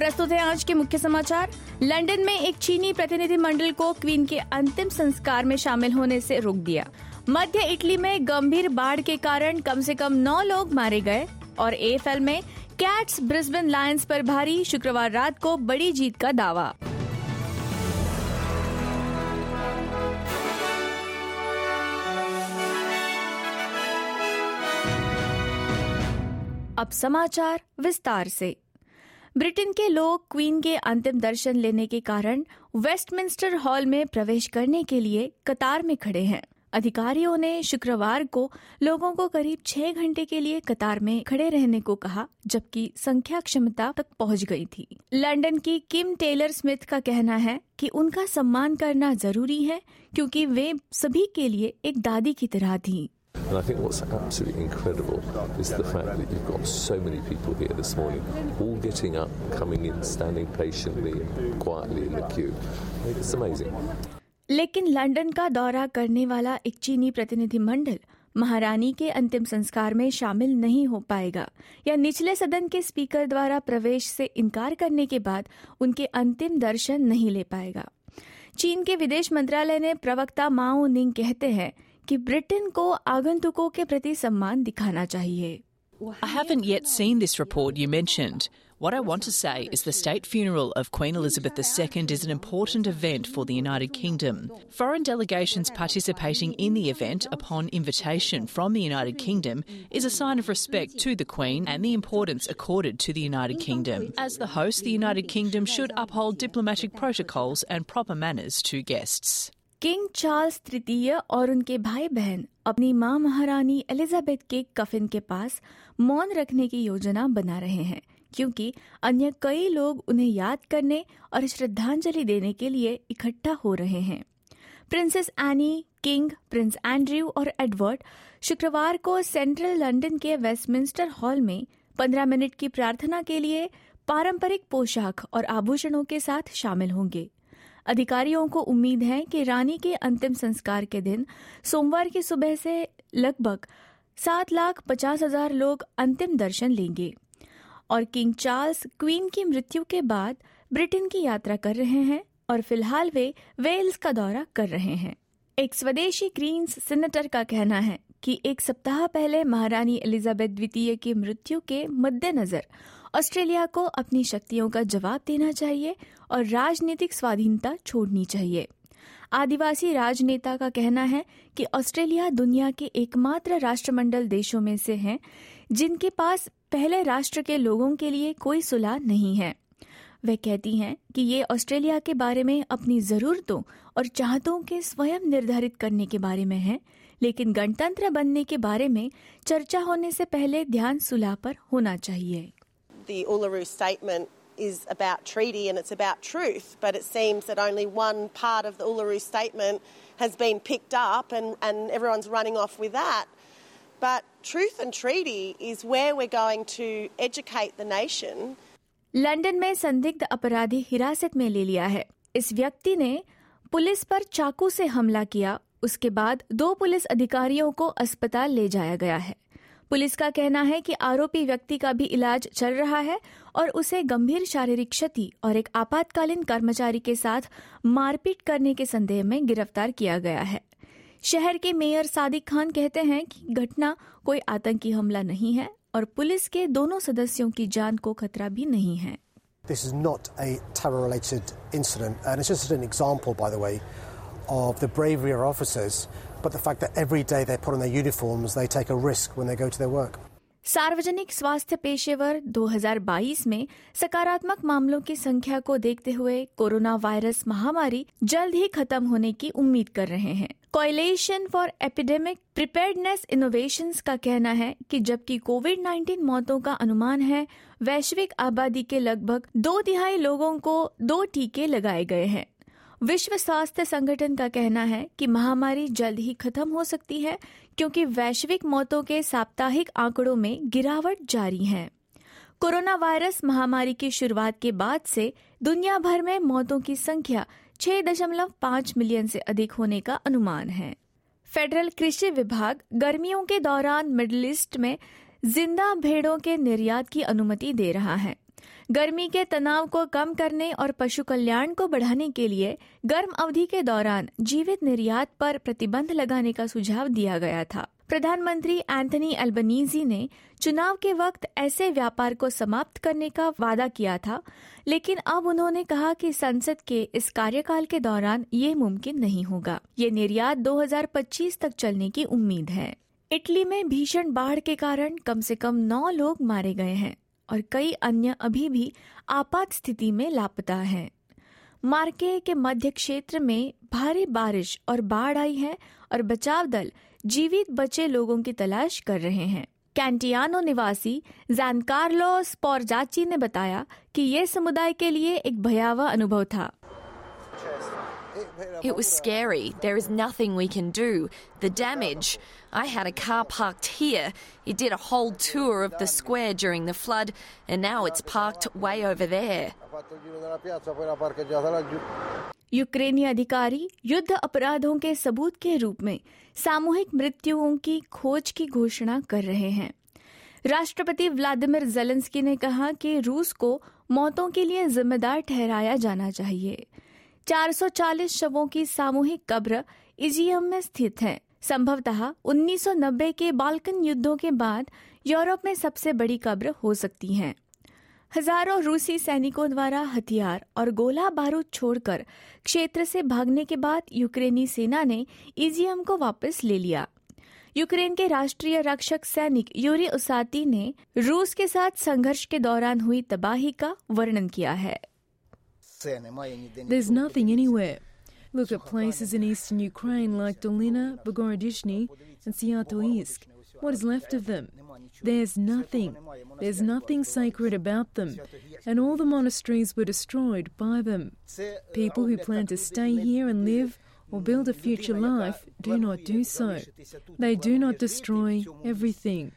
प्रस्तुत है आज के मुख्य समाचार। लंदन में एक चीनी प्रतिनिधिमंडल को क्वीन के अंतिम संस्कार में शामिल होने से रोक दिया। मध्य इटली में गंभीर बाढ़ के कारण कम से कम 9 लोग मारे गए। और एएफएल में कैट्स ब्रिस्बेन लायंस पर भारी, शुक्रवार रात को बड़ी जीत का दावा। अब समाचार विस्तार से। ब्रिटेन के लोग क्वीन के अंतिम दर्शन लेने के कारण वेस्टमिंस्टर हॉल में प्रवेश करने के लिए कतार में खड़े हैं। अधिकारियों ने शुक्रवार को लोगों को करीब 6 घंटे के लिए कतार में खड़े रहने को कहा, जबकि संख्या क्षमता तक पहुंच गई थी। लंदन की किम टेलर स्मिथ का कहना है कि उनका सम्मान करना जरूरी है क्योंकि वे सभी के लिए एक दादी की तरह थी। And I think what's absolutely incredible is the fact that you've got so many people here this morning, all getting up, coming in, standing patiently and quietly in the queue. It's amazing. लेकिन London का दौरा करने वाला एक चीनी प्रतिनिधिमंडल महारानी के अंतिम संस्कार में शामिल नहीं हो पाएगा या निचले सदन के स्पीकर द्वारा प्रवेश से इनकार करने के बाद उनके अंतिम दर्शन नहीं ले पाएगा। चीन के विदेश मंत्रालय ने प्रवक्ता माओ निंग कहते हैं कि ब्रिटेन को आगंतुकों के प्रति सम्मान दिखाना चाहिए। I haven't yet seen this report you mentioned. What I want to say is the state funeral of Queen Elizabeth II is an important event for the United Kingdom. Foreign delegations participating in the event upon invitation from the United Kingdom is a sign of respect to the Queen and the importance accorded to the United Kingdom. As the host, the United Kingdom should uphold diplomatic protocols and proper manners to guests. King Charles तृतीय और उनके भाई बहन अपनी मां महारानी Elizabeth के कफिन के पास मौन रखने की योजना बना रहे हैं, क्योंकि अन्य कई लोग उन्हें याद करने और श्रद्धांजलि देने के लिए इकट्ठा हो रहे हैं। Princess Anne, king, prince Andrew और एडवर्ड शुक्रवार को सेंट्रल लंदन के वेस्टमिंस्टर हॉल में 15 मिनट की प्रार्थना के लिए पारंपरिक पोशाक और आभूषणों के साथ शामिल होंगे। अधिकारियों को उम्मीद है कि रानी के अंतिम संस्कार के दिन सोमवार की सुबह से लगभग 7,50,000 लोग अंतिम दर्शन लेंगे। और किंग चार्ल्स क्वीन की मृत्यु के बाद ब्रिटेन की यात्रा कर रहे हैं और फिलहाल वे वेल्स का दौरा कर रहे हैं। एक स्वदेशी ग्रीन्स सीनेटर का कहना है कि एक सप्ताह पहले महारानी एलिजाबेथ द्वितीय की मृत्यु के मद्देनजर ऑस्ट्रेलिया को अपनी शक्तियों का जवाब देना चाहिए और राजनीतिक स्वाधीनता छोड़नी चाहिए। आदिवासी राजनेता का कहना है कि ऑस्ट्रेलिया दुनिया के एकमात्र राष्ट्रमंडल देशों में से है जिनके पास पहले राष्ट्र के लोगों के लिए कोई सुलह नहीं है। वह कहती हैं कि ये ऑस्ट्रेलिया के बारे में अपनी जरूरतों और चाहतों के स्वयं निर्धारित करने के बारे में है, लेकिन गणतंत्र बनने के बारे में चर्चा होने से पहले ध्यान सुलह पर होना चाहिए। The Uluru Statement is about treaty and it's about truth, but it seems that only one part of the Uluru Statement has been picked up and everyone's running off with that. But truth and treaty is where we're going to educate the nation. London में संदिग्ध अपराधी हिरासत में ले लिया है। इस व्यक्ति ने पुलिस पर चाकू से हमला किया। उसके बाद 2 पुलिस अधिकारियों को अस्पताल ले जाया गया है। पुलिस का कहना है कि आरोपी व्यक्ति का भी इलाज चल रहा है और उसे गंभीर शारीरिक क्षति और एक आपातकालीन कर्मचारी के साथ मारपीट करने के संदेह में गिरफ्तार किया गया है। शहर के मेयर सादिक खान कहते हैं कि घटना कोई आतंकी हमला नहीं है और पुलिस के दोनों सदस्यों की जान को खतरा भी नहीं है। This is not a terror-related incident, and it's just an example, by the way, of the bravery of officers, but the fact that every day they put on their uniforms, they take a risk when they go to their work. सार्वजनिक स्वास्थ्य पेशेवर 2022 में सकारात्मक मामलों की संख्या को देखते हुए कोरोना वायरस महामारी जल्द ही खत्म होने की उम्मीद कर रहे हैं। Coalition for epidemic preparedness innovations का कहना है कि जबकि कोविड-19 मौतों का अनुमान है, वैश्विक आबादी के लगभग 2/3 लोगों को 2 टीके लगाए गए हैं। विश्व स्वास्थ्य संगठन का कहना है कि महामारी जल्द ही खत्म हो सकती है क्योंकि वैश्विक मौतों के साप्ताहिक आंकड़ों में गिरावट जारी है। कोरोना वायरस महामारी की शुरुआत के बाद से दुनिया भर में मौतों की संख्या 6.5 मिलियन से अधिक होने का अनुमान है। फेडरल कृषि विभाग गर्मियों के दौरान मिडिल ईस्ट में जिंदा भेड़ों के निर्यात की अनुमति दे रहा है। गर्मी के तनाव को कम करने और पशु कल्याण को बढ़ाने के लिए गर्म अवधि के दौरान जीवित निर्यात पर प्रतिबंध लगाने का सुझाव दिया गया था। प्रधानमंत्री एंथनी अल्बनीजी ने चुनाव के वक्त ऐसे व्यापार को समाप्त करने का वादा किया था, लेकिन अब उन्होंने कहा कि संसद के इस कार्यकाल के दौरान ये मुमकिन नहीं होगा। ये निर्यात 2025 तक चलने की उम्मीद है। इटली में भीषण बाढ़ के कारण कम से कम 9 लोग मारे गए हैं और कई अन्य अभी भी आपात स्थिति में लापता हैं। मार्के के मध्य क्षेत्र में भारी बारिश और बाढ़ आई है और बचाव दल जीवित बचे लोगों की तलाश कर रहे हैं। कैंटियानो निवासी ज़ानकार्लो स्पोरजाची ने बताया कि ये समुदाय के लिए एक भयावह अनुभव था। It was scary. There is nothing we can do. The damage. I had a car parked here. It did a whole tour of the square during the flood, and now it's parked way over there. यूक्रेनी अधिकारी युद्ध अपराधों के सबूत के रूप में सामूहिक मृत्युओं की खोज की घोषणा कर रहे हैं। राष्ट्रपति व्लादिमीर ज़ेलेंस्की ने कहा कि रूस को मौतों के लिए जिम्मेदार ठहराया जाना चाहिए। 440 शवों की सामूहिक कब्र इजियम में स्थित है। संभवतः 1990 के बाल्कन युद्धों के बाद यूरोप में सबसे बड़ी कब्र हो सकती है। हजारों रूसी सैनिकों द्वारा हथियार और गोला बारूद छोड़कर क्षेत्र से भागने के बाद यूक्रेनी सेना ने इजियम को वापस ले लिया। यूक्रेन के राष्ट्रीय रक्षक सैनिक यूरी उसाती ने रूस के साथ संघर्ष के दौरान हुई तबाही का वर्णन किया है। There's nothing anywhere. Look at places in eastern Ukraine like Dolina, Bogorodishny and Sviatoysk. What is left of them? There's nothing. There's nothing sacred about them. And all the monasteries were destroyed by them. People who plan to stay here and live or build a future life do not do so. They do not destroy everything.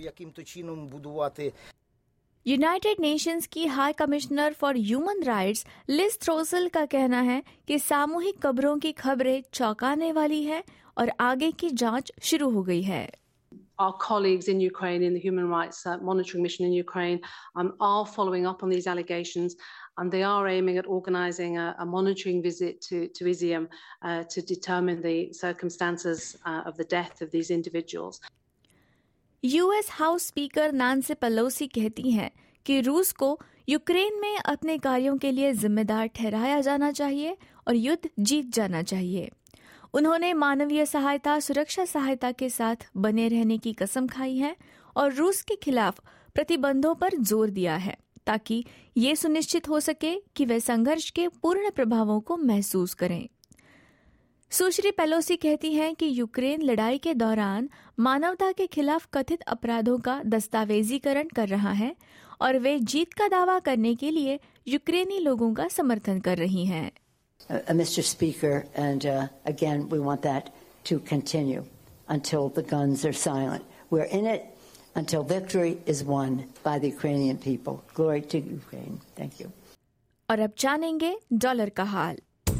United nations की high commissioner for human rights Liz Throssell का कहना है कि सामूहिक कब्रों की खबरें चौंकाने वाली है और आगे की जांच शुरू हो गई है। Our colleagues in Ukraine, in the Human Rights Monitoring Mission in Ukraine, are following up on these allegations, and they are aiming at organising a monitoring visit to Izium to determine the circumstances of the death of these individuals. US house speaker Nancy Pelosi कहती हैं कि रूस को Ukraine में अपने कार्यों के लिए जिम्मेदार ठहराया जाना चाहिए और युद्ध जीत जाना चाहिए। उन्होंने मानवीय सहायता सुरक्षा सहायता के साथ बने रहने की कसम खाई है और रूस के खिलाफ प्रतिबंधों पर जोर दिया है ताकि ये सुनिश्चित हो सके कि वे संघर्ष के पूर्ण प्रभावों को महसूस करें। सुश्री पेलोसी कहती हैं कि यूक्रेन लड़ाई के दौरान मानवता के खिलाफ कथित अपराधों का दस्तावेजीकरण कर रहा है और वे जीत का दावा करने के लिए यूक्रेनी लोगों का समर्थन कर रही हैं। Mr. Speaker, and again, we want that to continue until the guns are silent. We're in it until victory is won by the Ukrainian people. Glory to Ukraine. Thank you. और अब जानेंगे डॉलर का हाल।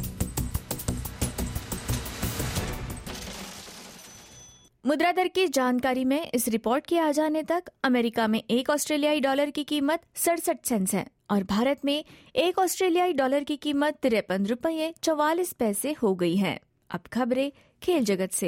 मुद्रा दर की जानकारी में इस report के आ जाने तक अमेरिका में 1 ऑस्ट्रेलियाई डॉलर की कीमत 67 सेंट्स है और भारत में 1 ऑस्ट्रेलियाई डॉलर की कीमत 53 रुपये 44 पैसे हो गई है। अब खबरें खेल जगत से।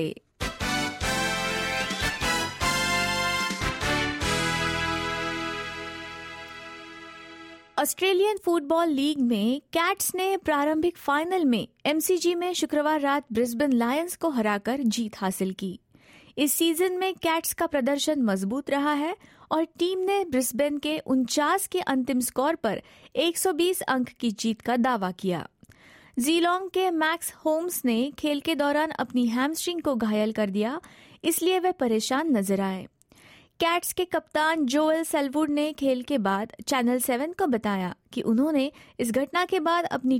ऑस्ट्रेलियन फुटबॉल लीग में कैट्स ने प्रारंभिक फाइनल में एमसीजी में शुक्रवार रात ब्रिस्बेन लायंस को हराकर जीत हासिल की। इस सीजन में कैट्स का प्रदर्शन मजबूत रहा है और टीम ने ब्रिस्बेन के 49 के अंतिम स्कोर पर 120 अंक की जीत का दावा किया। जीलोंग के मैक्स होम्स ने खेल के दौरान अपनी हैमस्ट्रिंग को घायल कर दिया, इसलिए वे परेशान नजर आए। कैट्स के कप्तान जोएल सेलवुड ने खेल के बाद चैनल 7 को बताया कि उन्होंने इस घटना के बाद अपनी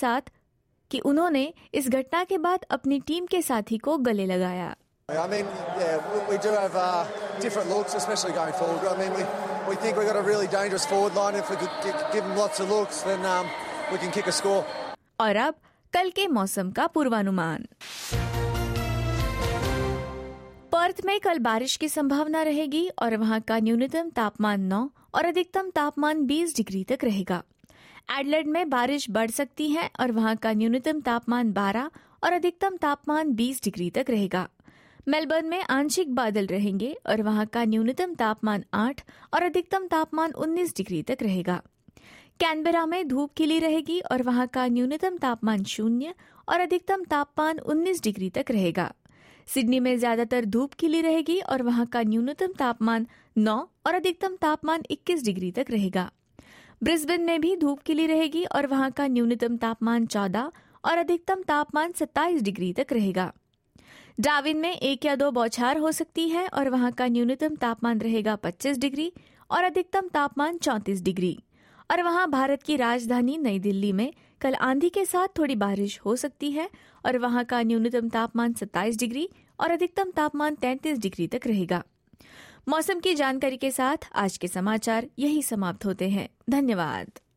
टीम के साथी को गले लगाया। I mean, yeah, we do have different looks, especially going forward. I mean, we think we've got a really dangerous forward line. If we could give them lots of looks, then we can kick a score. और अब कल के मौसम का पूर्वानुमान। Perth में कल बारिश की संभावना रहेगी और वहां का न्यूनतम तापमान 9 और अधिकतम तापमान 20 डिग्री तक रहेगा। एडलेड में बारिश बढ़ सकती है और वहां का न्यूनतम तापमान 12 और अधिकतम तापमान 20 डिग्री तक रहेगा। मेलबर्न में आंशिक बादल रहेंगे और वहां का न्यूनतम तापमान 8 और अधिकतम तापमान 19 डिग्री तक रहेगा। कैनबरा में धूप खिली रहेगी और वहां का न्यूनतम तापमान 0 और अधिकतम तापमान 19 डिग्री तक रहेगा। सिडनी में ज्यादातर धूप खिली रहेगी और वहां का न्यूनतम तापमान 9 और अधिकतम तापमान 21 डिग्री तक रहेगा। ब्रिस्बेन में भी धूप खिली रहेगी और वहां का न्यूनतम तापमान 14 और अधिकतम तापमान 27 डिग्री तक रहेगा। डार्विन में 1 या 2 बौछार हो सकती है और वहां का न्यूनतम तापमान रहेगा 25 डिग्री और अधिकतम तापमान 34 डिग्री। और वहां भारत की राजधानी नई दिल्ली में कल आंधी के साथ थोड़ी बारिश हो सकती है और वहां का न्यूनतम तापमान 27 डिग्री और अधिकतम तापमान 33 डिग्री तक रहेगा। मौसम की जानकारी के साथ आज के समाचार यही समाप्त होते हैं। धन्यवाद।